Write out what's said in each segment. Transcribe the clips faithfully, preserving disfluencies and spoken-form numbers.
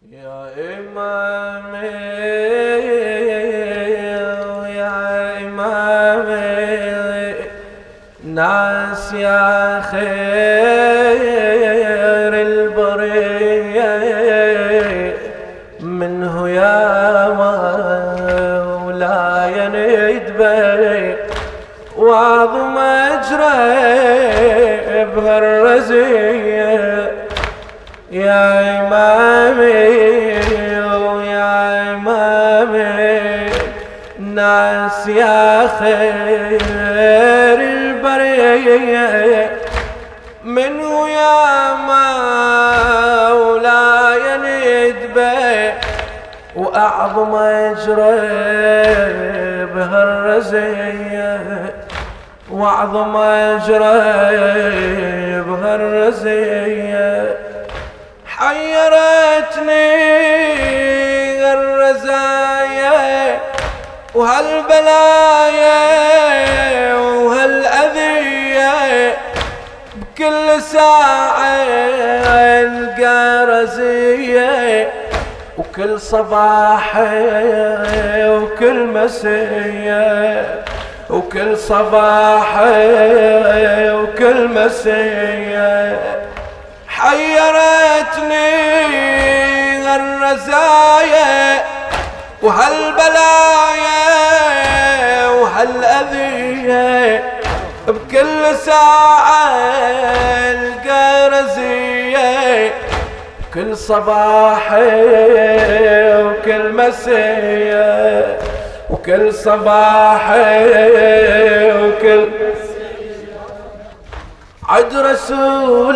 يا إمامي يا إمامي ناس يا خير البرية منه يا مولاي ندبي وعظم أجري بهالرزية يا إمامي ويا إمامي ناس يا خير البرية منه يا مولاي ندبي وأعظم أجري بهالرزية وأعظم أجري بهالرزية حيرتني الرزايا وهالبلايا وهالأذية بكل ساعة ألقى رزية وكل صباح وكل مسية وكل صباح وكل مسية حيرتني الرزايا وهالبلايا وهالأذية بكل ساعة ألقى رزية كل صباح وكل مسية وكل صباح وكل عد رسول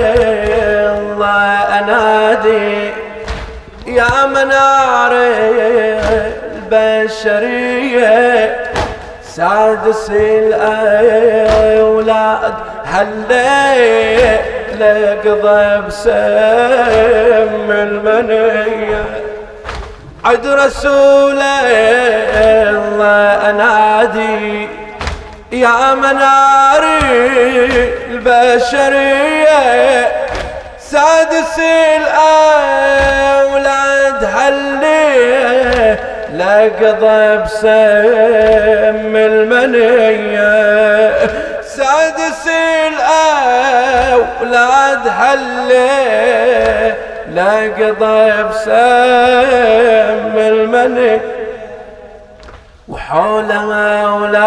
الله أنادي يا منار البشرية سادس الأولاد هالليل لقضى بسم المنية عد رسول الله أنادي يا مناري البشرية سادس الأولاد هالليل لقضى بسم المنية سادس الأولاد هالليل لقضى بسم المنية وحولها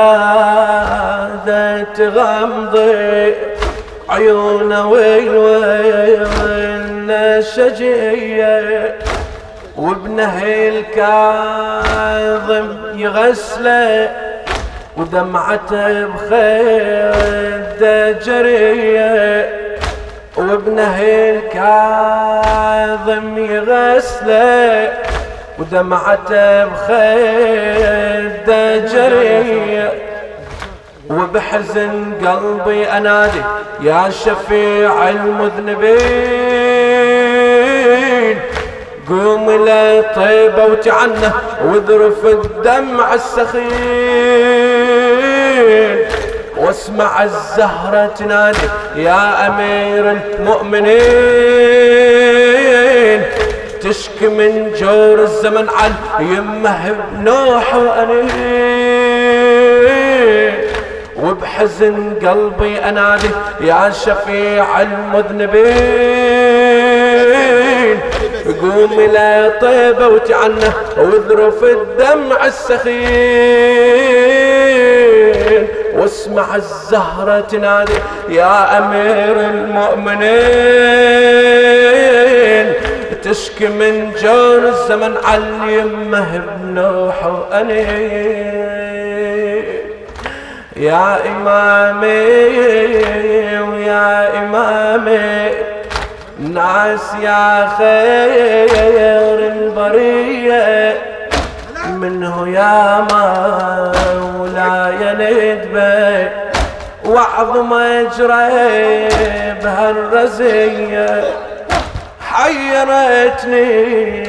أولاده تغمضي عيونه ويلوين الشجية وابنه الكاظم يغسله ودمعته بخده جرية وابنه الكاظم يغسله ودمعته بخده جرية وبحزن قلبي أنادي يا شفيع المذنبين قوم إلى طيبة وتعنه واذرف الدمع السخين واسمع الزهرة تنادي يا أمير المؤمنين تشكي من جور الزمن عن يمه بنوح وأنين وبحزن قلبي أنادي يا شفيع المذنبين قوم إلى طيبة وتعنه واذرف الدمع السخين واسمع الزهرة تنادي يا أمير المؤمنين تشكي من جور الزمن عن يمه بنوح وأنين يا إمامي ويا إمامي ناس يا خير البرية منه يا مولاي ندبي وأعظم أجري بهالرزية حيرتني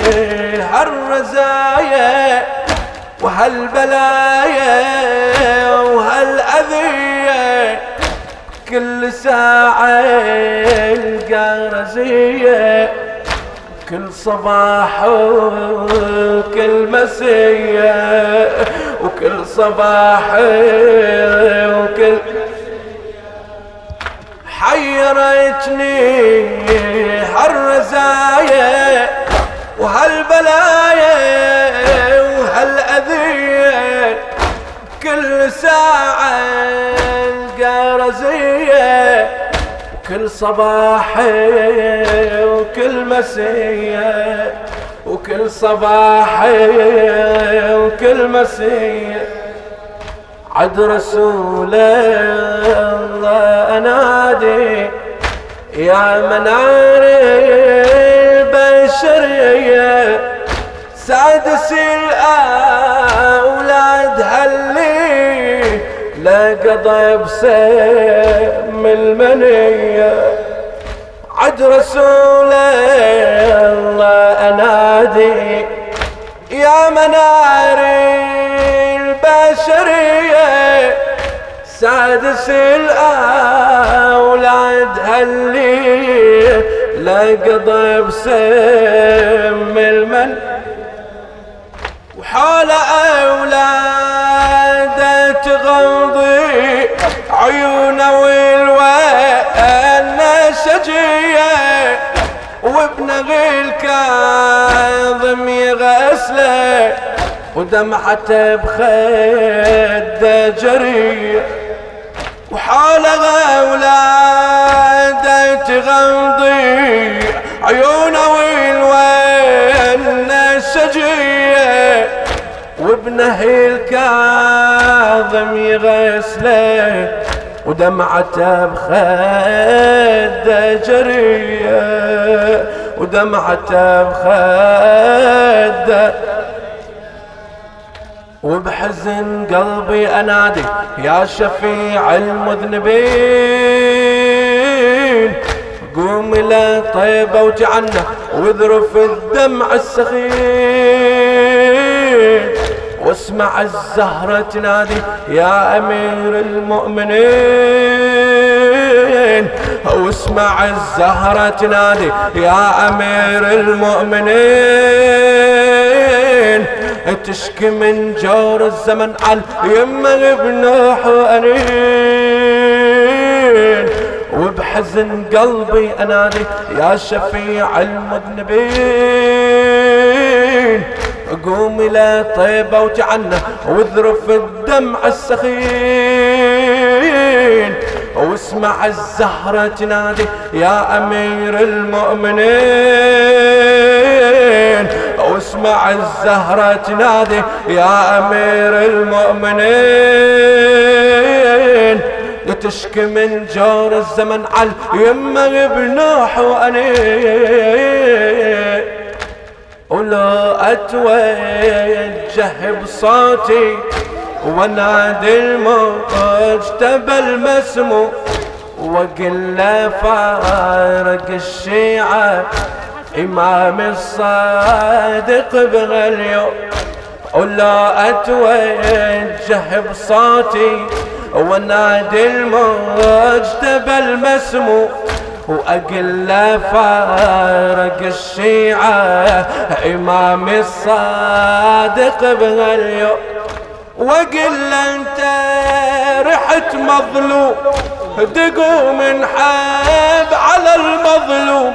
هالرزايا وهالبلايا وهالأذية كل ساعة القى رزية وكل صباح وكل مسية، وكل صباح وكل حيرتني هالرزايا وهالبلايا وهالأذية، كل ساعة القرزية، كل صباح وكل مسية، وكل صباح وكل مسية. عد رسول الله أنادي يا منار البشرية، سادس الأولاد هاللي لقضى بسم المنية. عد رسول الله أنادي يا منار البشرية، سادس الأولاد هاللي لقضى بسم المن، وحول أولاده تغضي عيونه والوان شجية، وابنه الكاظم يغسله ودمعته بخده جرية، وحول أولاده تغمضي عيونه والوان الشجية، وابنه الكاظم يغسله ودمعته بخده جرية، ودمعته بخده. وبحزن قلبي أنادي يا شفيع المذنبين، قوم إلى طيبة وجعنا واذرف الدمع السخين، واسمع الزهرة تنادي يا أمير المؤمنين، واسمع الزهرة تنادي يا أمير المؤمنين، تشكي من جور الزمن عن يمه بنوح وأنين. وبحزن قلبي أنادي يا شفيع المذنبين، قوم إلى طيبة وجعنا واذرف الدمع السخين، واسمع الزهرة تنادي يا أمير المؤمنين، واسمع الزهرة تنادي يا أمير المؤمنين، تشكي من جور الزمن على يمه بنوح وأنين. ولو أتوجه بصوتي ونادي المجتبى المسموع، وقل له فارق الشيعة إمام الصادق بغى اليوم. ولو أتوجه بصوتي ونادي المجتبى المسموع، وأقل له فارق الشيعة إمام الصادق بغى اليوم. وقل له أنت رحت مظلوم، تقوم انحب على المظلوم.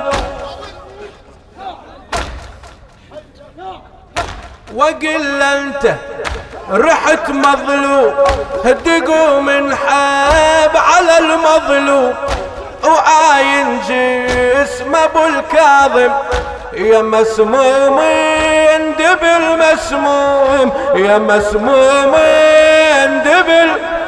وقل له أنت رحت مظلوم، تقوم انحب على المظلوم. وعاين جسم ابو الكاظم يا مسموم اندبل مسموم، يا مسموم اندبل.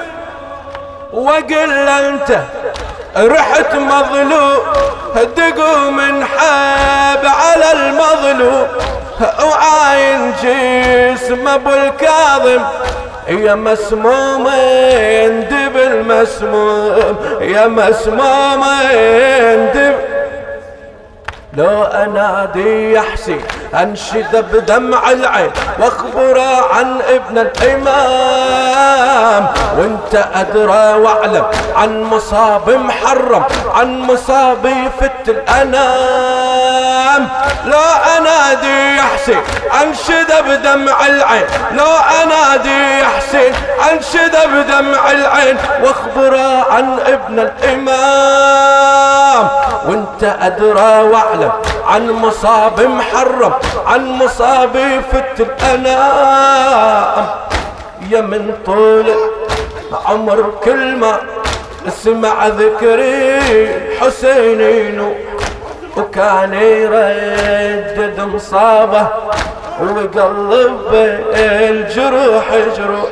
وقل انت رحت مظلوم، تقوم انحب على المظلوم. وعاين جسم ابو الكاظم يا مسموم اندبل مسموم، يا مسموم اندبل. لو انادي يا حسين انشد بدمع العين واخبره عن ابن الامام، وانت ادرى واعلم عن مصاب محرم، عن مصاب يفت الانام. لو انادي يا حسين انشد بدمع العين، لو انادي يا حسين انشد بدمع العين واخبره عن ابن الامام، وانت ادرى واعلم عن مصاب محرم، عن مصاب يفت الانام. يا من طول عمر كل ما اسمع ذكري حسينين، وكان يردد مصابه وقلب الجروح جروح.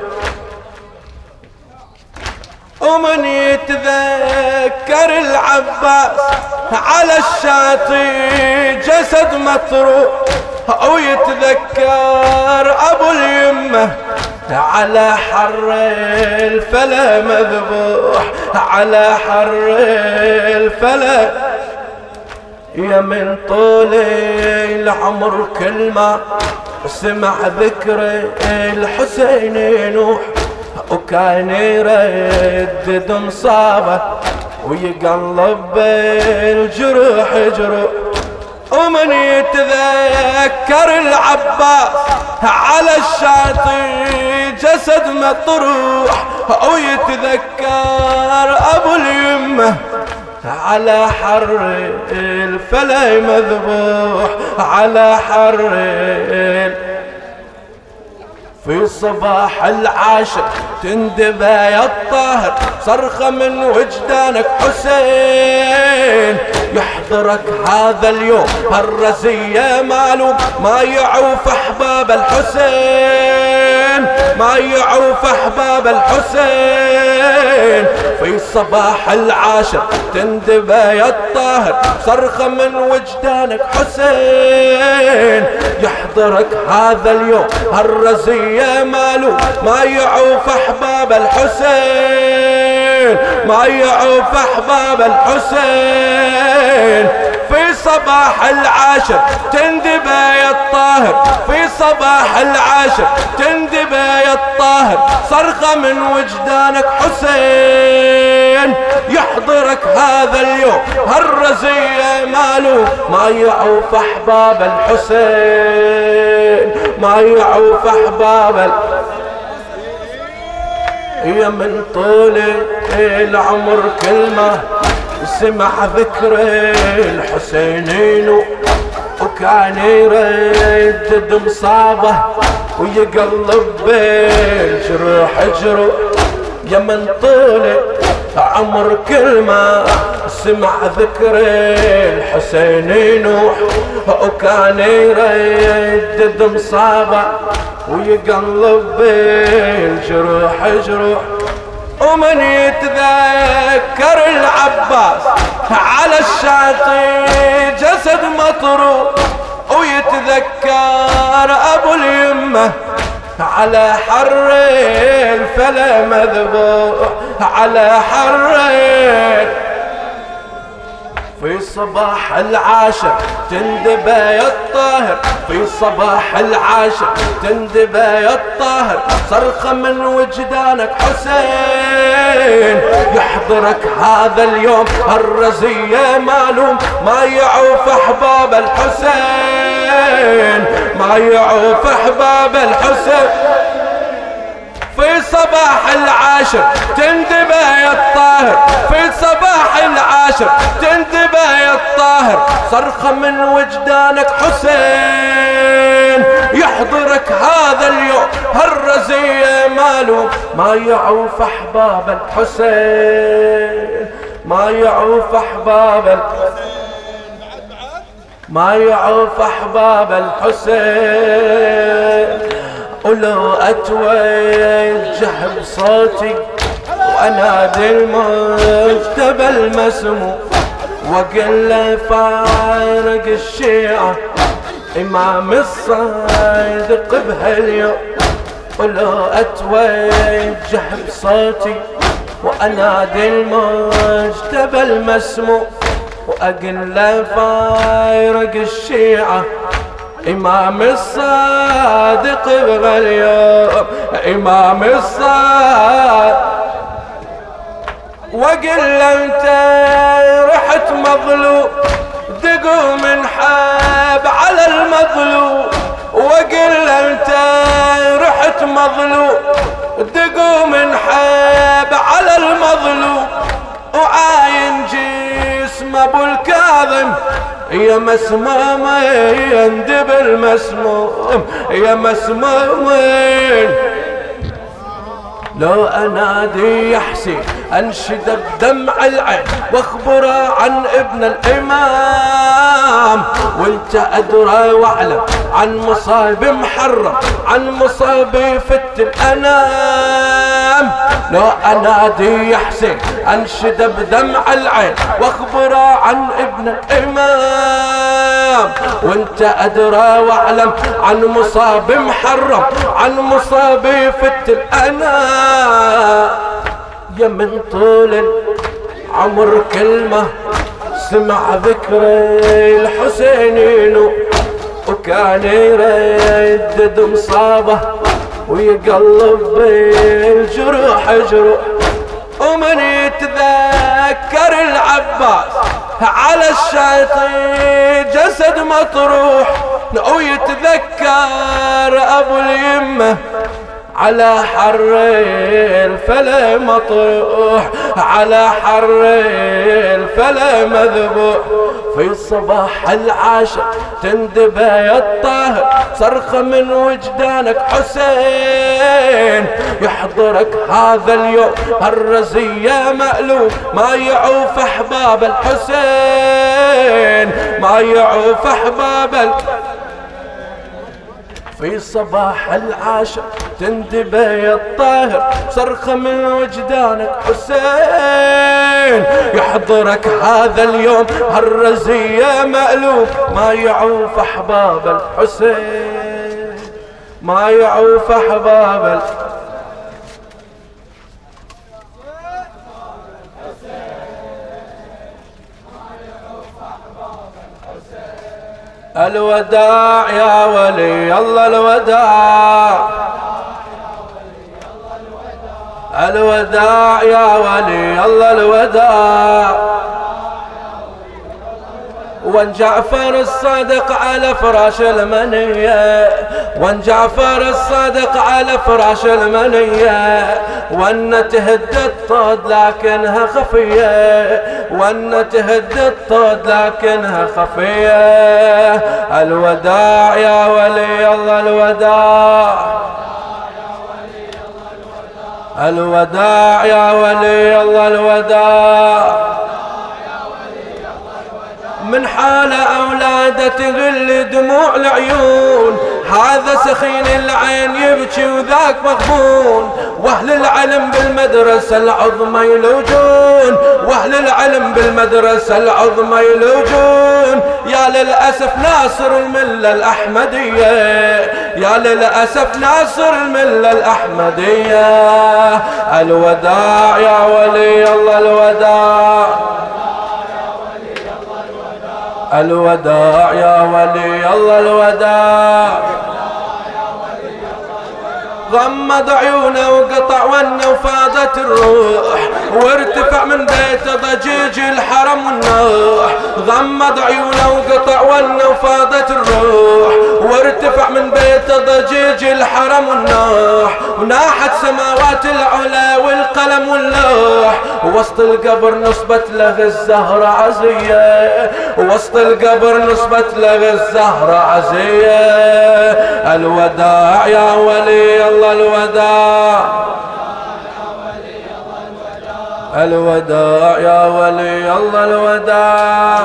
ومن يتذكر العباس على الشاطئ جسد مطروح، او يتذكر ابو اليمه على حر الفلا مذبوح، على حر الفلا. يا من طول العمر كل ما سمع ذكر الحسين ينوح، وكان يردد مصابه ويقلب الجروح جروح. ومن يتذكر العباس على الشاطئ جسد مطروح، او يتذكر ابو اليمه على حر الفلا مذبوح، على حر الفلا. في صباح العاشر تندبى يا الطاهر صرخة من وجدانك حسين، يحضرك هذا اليوم هالرزية معلوم ما يعوف احباب الحسين، ما يعوف احباب الحسين. في صباح العاشر تندبى يا الطاهر صرخة من وجدانك حسين، يحضرك هذا اليوم هالرزية مالو ما يعوف احباب الحسين، ما يعوف احباب الحسين. في صباح العاشر تندبى يا الطاهر، في صباح العاشر تندبى يا الطاهر صرخة من وجدانك حسين، يحضرك هذا اليوم هالرزية مالو ما يعوف احباب الحسين، ما يعوف احباب الحسين. يا من طول العمر كلمة سمع ذكر الحسينين، وكان يردد مصابه ويقلب بالجروح جروح. يا من طول عمر كلمة سمع ذكر الحسينين، وكان يردد مصابه ويقلب بالجروح جروح. ومن يتذكر العباس على الشاطئ جسد مطروح، ويتذكر ابو اليمه على حر الفلا مذبوح، على حر. في صباح العاشر تندبى يا الطاهر، في صباح العاشر تندبى يا الطاهر صرخة من وجدانك حسين، يحضرك هذا اليوم الرزية معلوم ما يعوف احباب الحسين، ما يعوف احباب الحسين. في صباح العاشر تندبى يا الطاهر، في صباح العاشر تندبى يا الطاهر صرخة من وجدانك حسين، يحضرك هذا اليوم هالرزية مالو ما يعوف احباب الحسين، ما يعوف احباب الحسين، ما يعوف احباب الحسين. ولو اتوجه بصوتي وانادي المجتبى المسموع واقول له فارق الشيعة امام الصادق بهاليوم. ولو اتوجه بصوتي وانادي المجتبى المسموع وأقل له فايرق الشيعة إمام الصادق يبغى اليوم إمام الصادق، وقل انت رحت مظلوم دقوا من حاب على المظلوم، وقل انت رحت مظلوم دقوا من حاب على المظلوم، وعاين جسم ابو الكاظم يا مسمومين يندب المسموم يا مسمومين. لو انادي يا حسين انشد بدمع العين واخبره عن ابن الامام، وانت ادرى واعلم عن مصايب محرم عن مصايب فت الانام. لو انادي يا حسين انشد بدمع العين واخبره عن ابن الامام، وانت ادرى واعلم عن مصاب محرم عن مصاب فت الانام. يا من طول العمر كلمه سمع ذكر الحسينين، وكان يردد مصابه ويقلب بالجروح جروح، ومن يتذكر العباس على الشاطئ جسد مطروح، ويتذكر ابو اليمه على حر الفلا مطروح على حر الفلا مذبوح. في صباح العاشر تندبى يا الطاهر صرخة من وجدانك حسين، يحضرك هذا اليوم الرزية مألوف ما يعوف احباب الحسين ما يعوف احباب الحسين. في صباح العاشر تندبى يا الطاهر صرخة من وجدانك حسين، يحضرك هذا اليوم الرزية مألوف ما يعوف احباب الحسين ما يعوف احباب الحسين. الوداع يا ولي الله الوداع الوداع يا ولي الله الوداع، وان جعفر الصادق على فراش المنية وان جعفر الصادق على فراش المنية، وان تهد الطود لكنها خفية وان تهد الطود لكنها خفية. الوداع يا ولي الله الوداع الوداع يا ولي الله الوداع. من حال أولاده تغل دموع العيون، هذا سخين العين يبكي وذاك مغبون، واهل العلم بالمدرسة العظمى يلوجون واهل العلم بالمدرسة العظمى يلوجون. يا للأسف ناصر الملة الأحمدية يا للأسف ناصر الملة الأحمدية. الوداع يا ولي الله الوداع الوداع يا ولي الله الوداع. غمض عيونه وقطع ونه وفاضت الروح، وارتفع من بيته ضجيج الحرم والنوح. غمض عيونه وقطع ونه وفاضت الروح، وارتفع من بيته ضجيج الحرم والنوح. وناحت سماوات العلا والقلم واللوح، ووسط القبر نصبت له الزهرة عزية وسط القبر نصبت له الزهرة عزية. الوداع يا ولي الله الوداع الوداع يا ولي الله الوداع.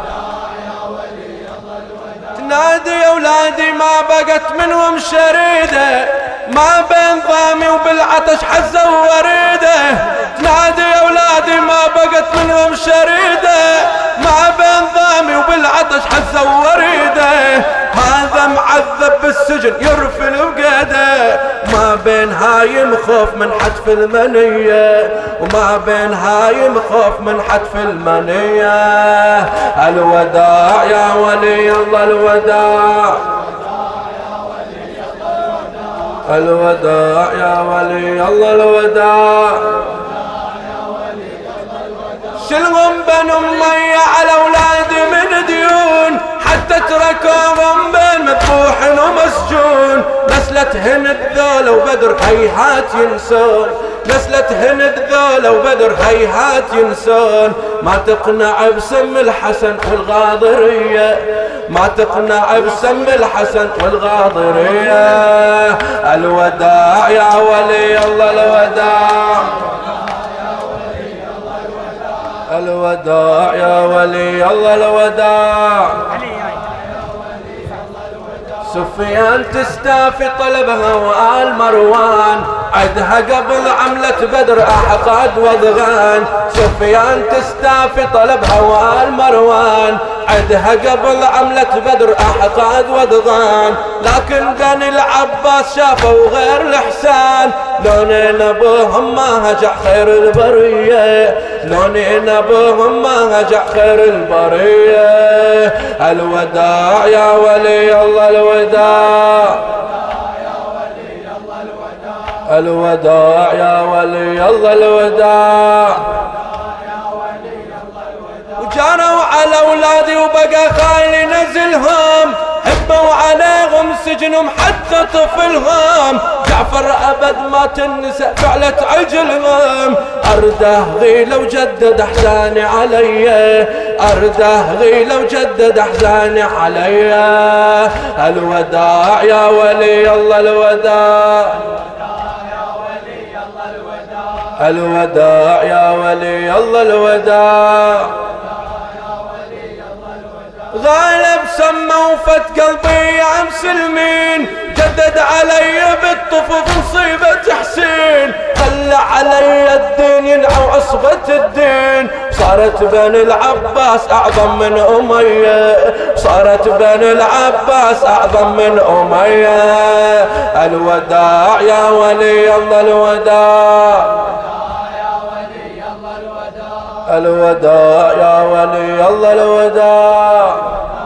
تنادي يا اولادي ما بقت منهم شريده، ما بين ضامي وبالعطش حزه ووريده. تنادي يا اولادي ما بقت منهم شريده، ما بين ضامي وبالعطش حزه ووريده. هذا معذب بالسجن يرفل وقيده، ما بين هذا هايم خوف من حتف المنية، وما بين هايم خوف من حتف المنية. الوداع يا ولي الله الوداع، الوداع يا ولي الله الوداع. شلهم بن أمية على أولادي من ديون، حتى تركوهم بين مذبوح ومسجون. نسلة هند ذولا وبدر هيهات ينسون، نسلة هند ذولا وبدر هيهات ينسون. ما تقنع بسم الحسن والغاضرية، ما تقنع بسم الحسن والغاضرية. الوداع يا ولي الله الوداع، الوداع يا ولي الله الوداع. سفيان تستافي طلبها وآل مروان، عدها قبل عملة بدر أحقاد وضغان. سفيان تستافي طلبها وآل مروان، عدها قبل عملة بدر أحقاد وضغان. لكن بني العباس شافوا غير الإحسان، لونين أبوهم ما هجع خير البرية، لونين أبوهم ما هجع خير البرية. الوداع يا ولي الله الوداع، الوداع يا ولي الله الوداع. وجانوا على أولادي وبقى خالي نزلهم، هبوا عليهم سجنهم حتى طفلهم. جعفر أبد ما تنسى فعلة عجلهم، أرده غيلة وجدد أحزاني علي، أرده غيلة وجدد أحزاني علي. الوداع يا ولي الله الوداع، الوداع يا ولي الله الوداع. غالب سما وفت قلبي يا مسلمين، جدد علي بالطفوف مصيبة حسين. خلى علي الدين ينعو عصبة الدين، صارت بني العباس أعظم من أمية، صارت بني العباس أعظم من أمية. الوداع يا ولي الله الوداع، الوداع يا ولي الله الوداع.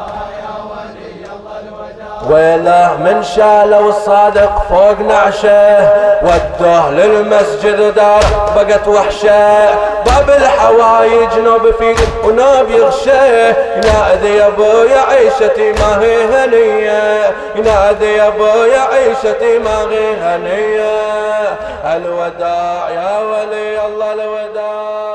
ويله من شاله الصادق فوق نعشه، ودوه للمسجد دار بقت وحشه. باب الحوايج نوب فيه ونوب يغشه، ينادي يا ابويا عيشتي ما هي هنيه، ينادي يا ابويا عيشتي ما هي هنيه. الوداع يا ولي الله الوداع.